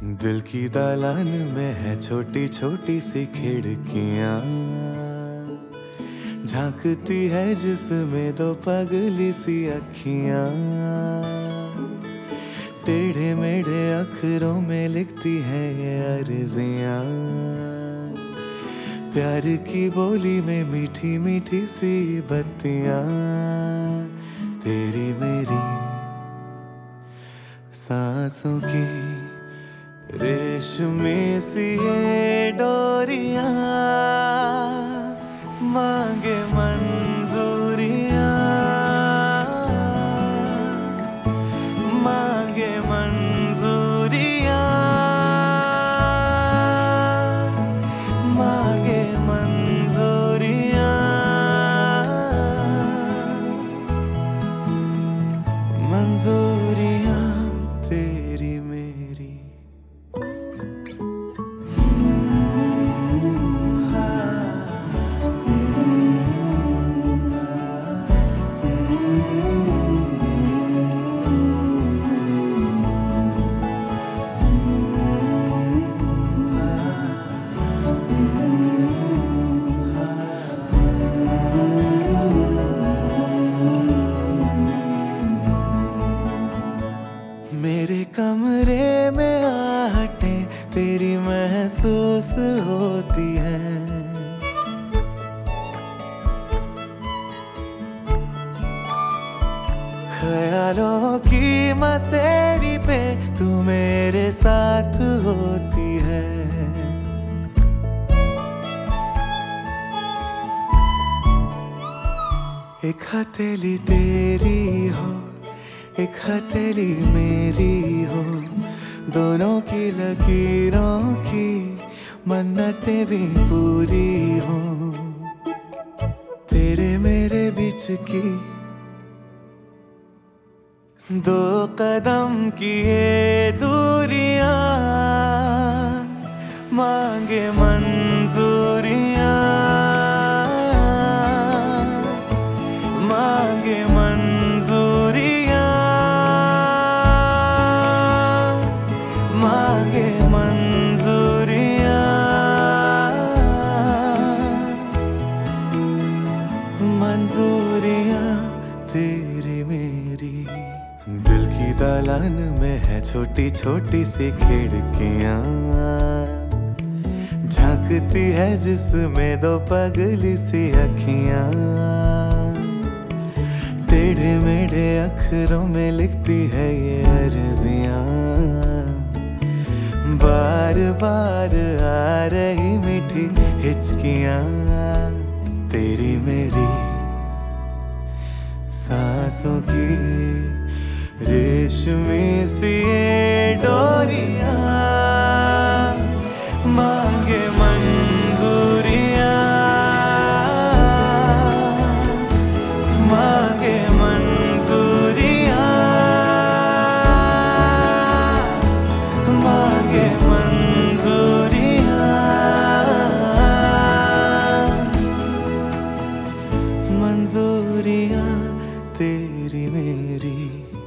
दिल की दालान में है छोटी छोटी सी खिड़कियाँ, झांकती है जिसमें दो पगली सी अखियाँ। टेढ़े मेढ़े अखरों में लिखती है ये अर्जियाँ, प्यार की बोली में मीठी मीठी सी बत्तियाँ। तेरी मेरी सांसों की रेशमी सी ये डोरियां, मांगे मंजूरियां, मांगे मंजूरियां, मांगे मंजूरियां, मंजूरियां तेरी मेरी। मेरे कमरे में आहटें तेरी महसूस होती है, ख्यालों की मसेरी पे तू मेरे साथ होती है। एक हथेली तेरी हो, एक हथेली मेरी हो, दोनों की लकीरों की मन्नतें भी पूरी हो। तेरे मेरे बीच की दो कदम की ये दूरियां, मांगे मंजूरियां, मांगे मंजूरियां, मांगे मंजूरियां, मंजूरियां तेरी मेरी। दिल की दालान में है छोटी छोटी सी खिड़कियाँ, झांकती है जिसमें दो पगली सी अखियाँ। टेढ़े मेढ़े अखरों में लिखती है ये अर्जियाँ, बार बार आ रही मीठी हिचकियाँ। तेरी मेरी सांसों की रेशमी सी ये डोरियां, मांगे मंजूरियां, मांगे मंजूरियां, मांगे मंजूरियां, मंजूरियां तेरी मेरी।